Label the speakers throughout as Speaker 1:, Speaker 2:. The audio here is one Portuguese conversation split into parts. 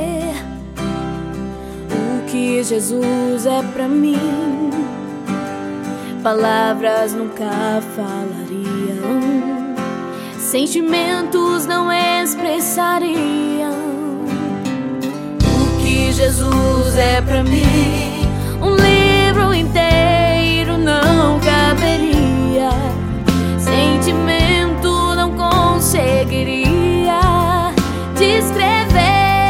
Speaker 1: o que Jesus é pra mim. Palavras nunca falariam, sentimentos não expressariam. O que Jesus é pra mim, um livro inteiro não caberia. Sentimento não conseguiria descrever.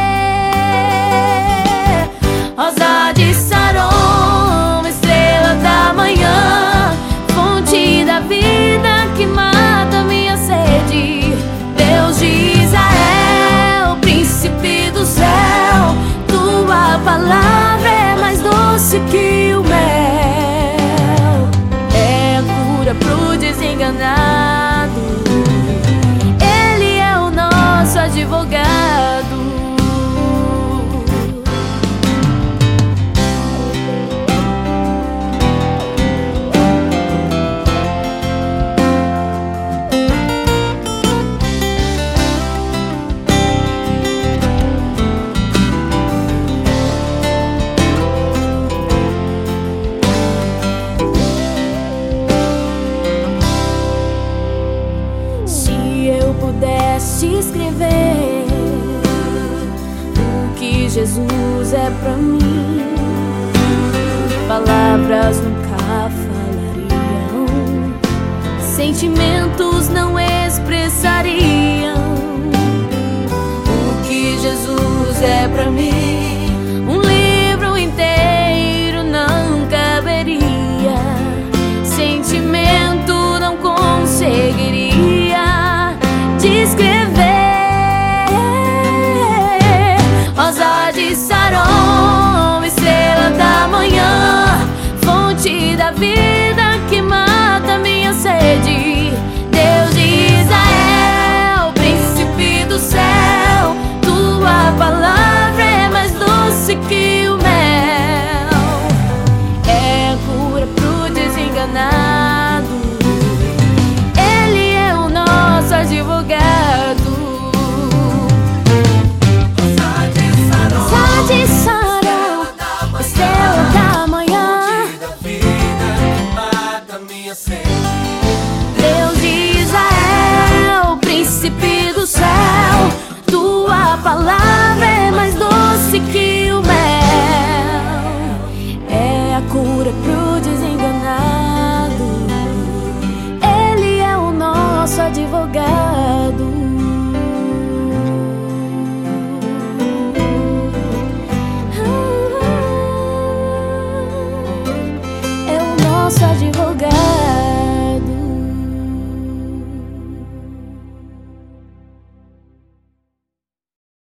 Speaker 1: Rosa de Saron, estrela da manhã, fonte da vida que mata minha sede. Deus de Israel, príncipe do céu, tua palavra é mais doce que o mel. É a cura pro desenganado, Ele é o nosso advogado. Pudesse escrever o que Jesus é pra mim, palavras nunca falariam, sentimentos não expressariam. O que Jesus é pra mim,